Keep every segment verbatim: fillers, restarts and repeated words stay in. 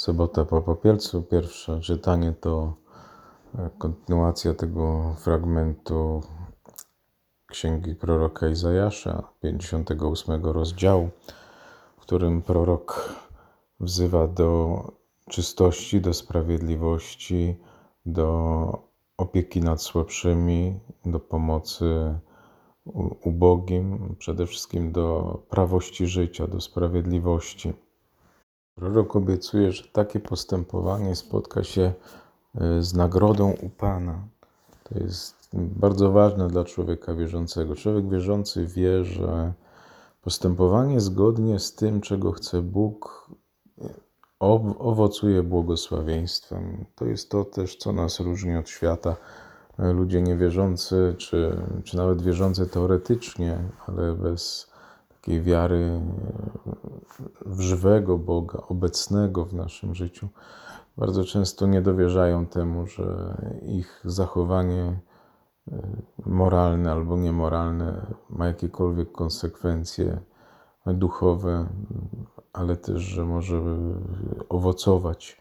Sobota po popielcu. Pierwsze czytanie to kontynuacja tego fragmentu Księgi proroka Izajasza, pięćdziesiątego ósmego rozdziału, w którym prorok wzywa do czystości, do sprawiedliwości, do opieki nad słabszymi, do pomocy ubogim, przede wszystkim do prawości życia, do sprawiedliwości. Prorok obiecuje, że takie postępowanie spotka się z nagrodą u Pana. To jest bardzo ważne dla człowieka wierzącego. Człowiek wierzący wie, że postępowanie zgodnie z tym, czego chce Bóg, owocuje błogosławieństwem. To jest to też, co nas różni od świata. Ludzie niewierzący, czy, czy nawet wierzący teoretycznie, ale bez takiej wiary w żywego Boga, obecnego w naszym życiu, bardzo często nie dowierzają temu, że ich zachowanie moralne albo niemoralne ma jakiekolwiek konsekwencje duchowe, ale też, że może owocować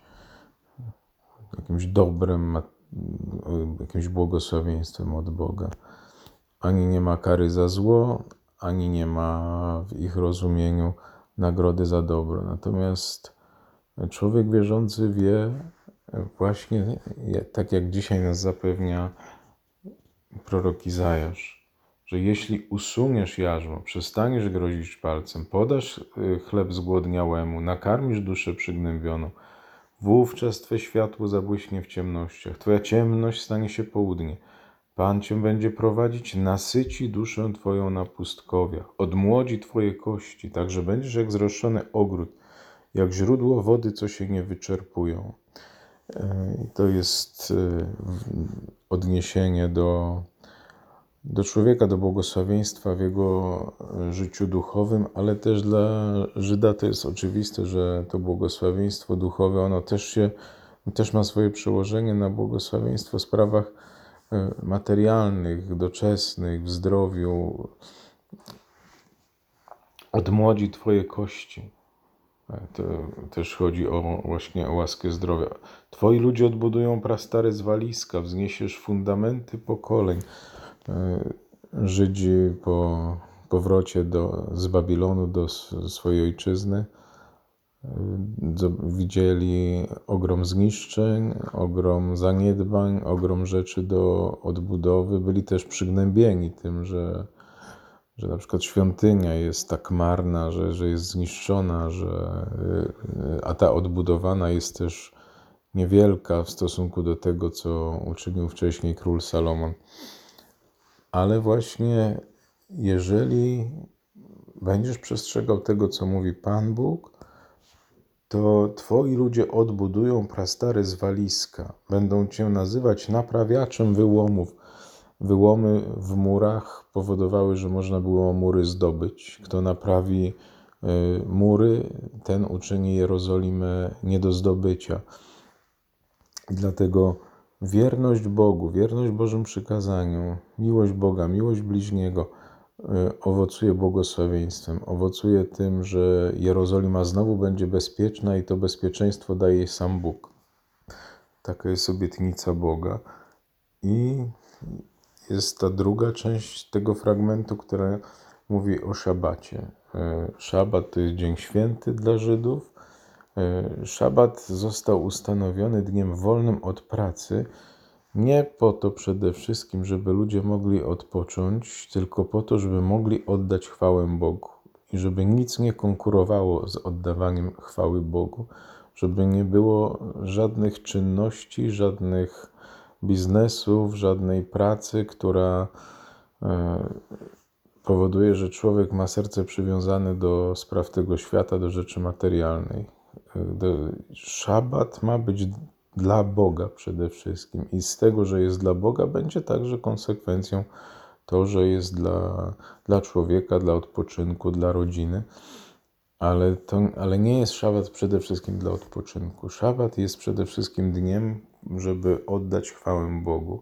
jakimś dobrem, jakimś błogosławieństwem od Boga. Ani nie ma kary za zło, ani nie ma w ich rozumieniu nagrody za dobro. Natomiast człowiek wierzący wie właśnie, tak jak dzisiaj nas zapewnia prorok Izajasz, że jeśli usuniesz jarzmo, przestaniesz grozić palcem, podasz chleb zgłodniałemu, nakarmisz duszę przygnębioną, wówczas Twe światło zabłyśnie w ciemnościach, Twoja ciemność stanie się południe. Pan Cię będzie prowadzić, nasyci duszę Twoją na pustkowiach, odmłodzi Twoje kości, tak że będziesz jak zroszczony ogród, jak źródło wody, co się nie wyczerpują. I to jest odniesienie do, do człowieka, do błogosławieństwa w jego życiu duchowym, ale też dla Żyda to jest oczywiste, że to błogosławieństwo duchowe, ono też się, też ma swoje przełożenie na błogosławieństwo w sprawach materialnych, doczesnych, w zdrowiu. Odmłodzi Twoje kości. To też chodzi o właśnie o łaskę zdrowia. Twoi ludzie odbudują prastare zwaliska, wzniesiesz fundamenty pokoleń. Żydzi po powrocie do, z Babilonu do swojej ojczyzny widzieli ogrom zniszczeń, ogrom zaniedbań, ogrom rzeczy do odbudowy. Byli też przygnębieni tym, że, że na przykład świątynia jest tak marna, że, że jest zniszczona, że, a ta odbudowana jest też niewielka w stosunku do tego, co uczynił wcześniej król Salomon. Ale właśnie jeżeli będziesz przestrzegał tego, co mówi Pan Bóg, to Twoi ludzie odbudują prastare zwaliska. Będą Cię nazywać naprawiaczem wyłomów. Wyłomy w murach powodowały, że można było mury zdobyć. Kto naprawi mury, ten uczyni Jerozolimę nie do zdobycia. Dlatego wierność Bogu, wierność Bożym przykazaniom, miłość Boga, miłość bliźniego owocuje błogosławieństwem, owocuje tym, że Jerozolima znowu będzie bezpieczna i to bezpieczeństwo daje jej sam Bóg. Taka jest obietnica Boga. I jest ta druga część tego fragmentu, która mówi o szabacie. Szabat to jest dzień święty dla Żydów. Szabat został ustanowiony dniem wolnym od pracy, nie po to przede wszystkim, żeby ludzie mogli odpocząć, tylko po to, żeby mogli oddać chwałę Bogu i żeby nic nie konkurowało z oddawaniem chwały Bogu, żeby nie było żadnych czynności, żadnych biznesów, żadnej pracy, która powoduje, że człowiek ma serce przywiązane do spraw tego świata, do rzeczy materialnej. Szabat ma być dla Boga przede wszystkim i z tego, że jest dla Boga, będzie także konsekwencją to, że jest dla, dla człowieka, dla odpoczynku, dla rodziny. Ale, to, ale nie jest szabat przede wszystkim dla odpoczynku. Szabat jest przede wszystkim dniem, żeby oddać chwałę Bogu.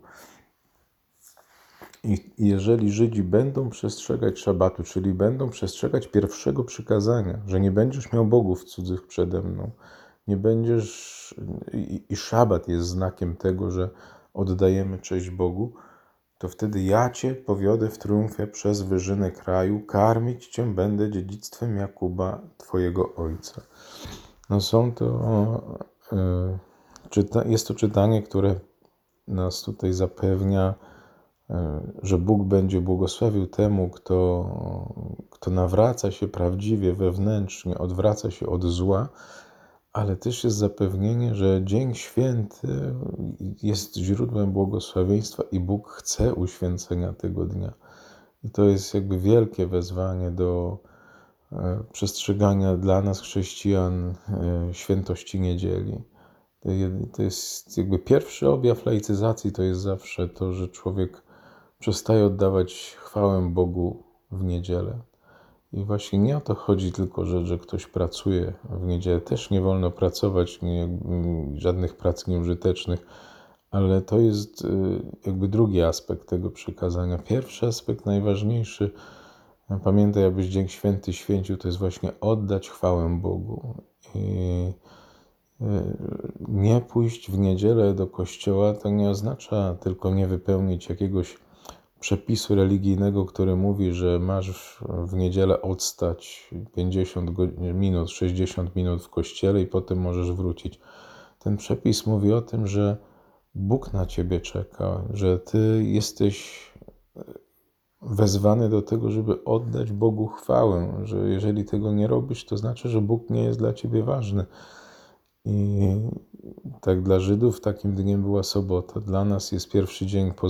I jeżeli Żydzi będą przestrzegać szabatu, czyli będą przestrzegać pierwszego przykazania, że nie będziesz miał bogów cudzych przede mną, nie będziesz, i, i szabat jest znakiem tego, że oddajemy cześć Bogu, to wtedy ja Cię powiodę w triumfie przez wyżyny kraju, karmić Cię będę dziedzictwem Jakuba, Twojego Ojca. No są to, e, czyta, jest to czytanie, które nas tutaj zapewnia, e, że Bóg będzie błogosławił temu, kto, kto nawraca się prawdziwie, wewnętrznie, odwraca się od zła, ale też jest zapewnienie, że Dzień Święty jest źródłem błogosławieństwa i Bóg chce uświęcenia tego dnia. I to jest jakby wielkie wezwanie do przestrzegania dla nas, chrześcijan, świętości niedzieli. To jest jakby pierwszy objaw laicyzacji, to jest zawsze to, że człowiek przestaje oddawać chwałę Bogu w niedzielę. I właśnie nie o to chodzi tylko, że, że ktoś pracuje w niedzielę. Też nie wolno pracować, nie, żadnych prac nieużytecznych, ale to jest jakby drugi aspekt tego przykazania. Pierwszy aspekt, najważniejszy, pamiętaj, abyś Dzień Święty święcił, to jest właśnie oddać chwałę Bogu. I nie pójść w niedzielę do kościoła to nie oznacza tylko nie wypełnić jakiegoś przepisu religijnego, który mówi, że masz w niedzielę odstać pięćdziesiąt minut, sześćdziesiąt minut w kościele i potem możesz wrócić. Ten przepis mówi o tym, że Bóg na ciebie czeka, że ty jesteś wezwany do tego, żeby oddać Bogu chwałę, że jeżeli tego nie robisz, to znaczy, że Bóg nie jest dla ciebie ważny. I tak dla Żydów takim dniem była sobota. Dla nas jest pierwszy dzień po,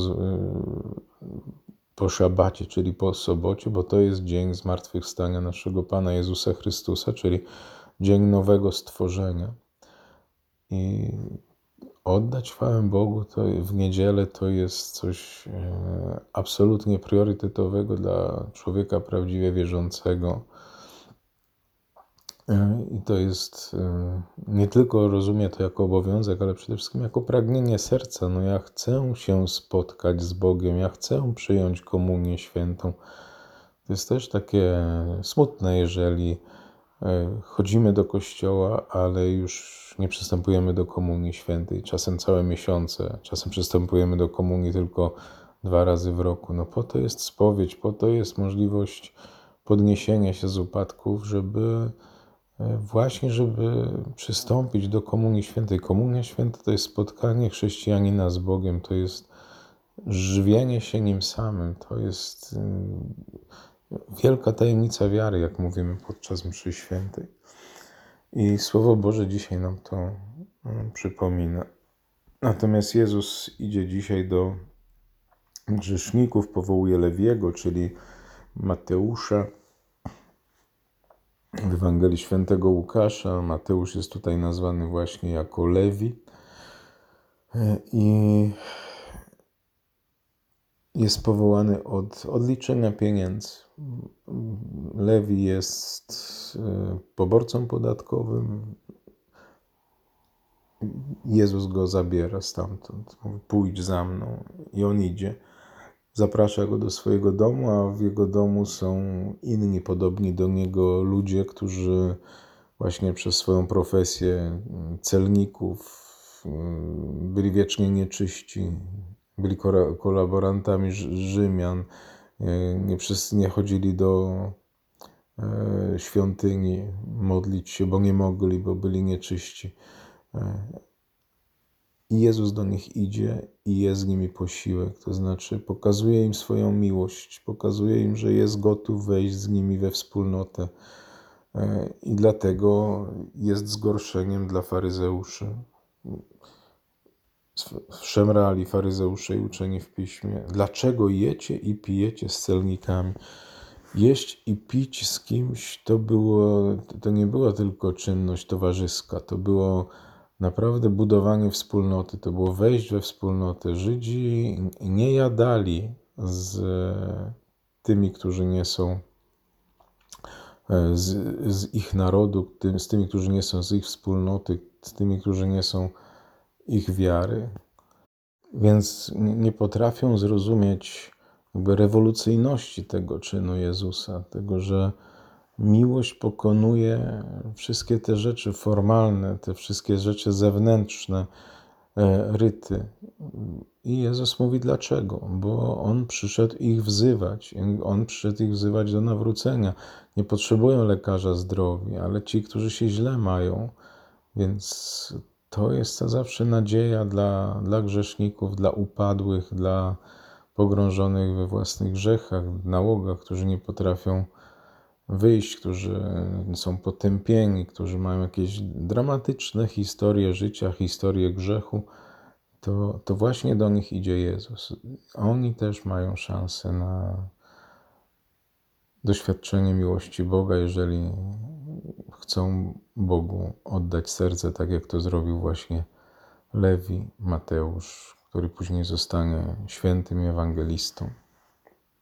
po szabacie, czyli po sobocie, bo to jest dzień zmartwychwstania naszego Pana Jezusa Chrystusa, czyli dzień nowego stworzenia. I oddać chwałę Bogu to w niedzielę to jest coś absolutnie priorytetowego dla człowieka prawdziwie wierzącego. I to jest, nie tylko rozumie to jako obowiązek, ale przede wszystkim jako pragnienie serca. No ja chcę się spotkać z Bogiem, ja chcę przyjąć komunię świętą. To jest też takie smutne, jeżeli chodzimy do kościoła, ale już nie przystępujemy do komunii świętej. Czasem całe miesiące, czasem przystępujemy do komunii tylko dwa razy w roku. No po to jest spowiedź, po to jest możliwość podniesienia się z upadków, żeby właśnie, żeby przystąpić do Komunii Świętej. Komunia Święta to jest spotkanie chrześcijanina z Bogiem, to jest żywienie się Nim samym, to jest wielka tajemnica wiary, jak mówimy podczas mszy świętej. I Słowo Boże dzisiaj nam to przypomina. Natomiast Jezus idzie dzisiaj do grzeszników, powołuje Lewiego, czyli Mateusza, w Ewangelii Świętego Łukasza. Mateusz jest tutaj nazwany właśnie jako Lewi i jest powołany od odliczenia pieniędzy. Lewi jest poborcą podatkowym. Jezus go zabiera stamtąd. Mówi, pójdź za mną. I on idzie. Zaprasza go do swojego domu, a w jego domu są inni podobni do niego ludzie, którzy właśnie przez swoją profesję celników byli wiecznie nieczyści, byli kolaborantami Rzymian, nie, wszyscy nie chodzili do świątyni modlić się, bo nie mogli, bo byli nieczyści. I Jezus do nich idzie i je z nimi posiłek, to znaczy pokazuje im swoją miłość, pokazuje im, że jest gotów wejść z nimi we wspólnotę. I dlatego jest zgorszeniem dla faryzeuszy. Szemrali faryzeusze i uczeni w piśmie. Dlaczego jecie i pijecie z celnikami? Jeść i pić z kimś to było, to nie była tylko czynność towarzyska, to było naprawdę budowanie wspólnoty, to było wejść we wspólnotę. Żydzi nie jadali z tymi, którzy nie są z, z ich narodu, z tymi, którzy nie są z ich wspólnoty, z tymi, którzy nie są ich wiary. Więc nie potrafią zrozumieć jakby rewolucyjności tego czynu Jezusa, tego, że miłość pokonuje wszystkie te rzeczy formalne, te wszystkie rzeczy zewnętrzne, ryty. I Jezus mówi dlaczego? Bo On przyszedł ich wzywać. On przyszedł ich wzywać do nawrócenia. Nie potrzebują lekarza zdrowi, ale ci, którzy się źle mają. Więc to jest zawsze nadzieja dla, dla grzeszników, dla upadłych, dla pogrążonych we własnych grzechach, nałogach, którzy nie potrafią wyjść, którzy są potępieni, którzy mają jakieś dramatyczne historie życia, historie grzechu. To, to właśnie do nich idzie Jezus. Oni też mają szansę na doświadczenie miłości Boga, jeżeli chcą Bogu oddać serce, tak jak to zrobił właśnie Lewi Mateusz, który później zostanie świętym ewangelistą.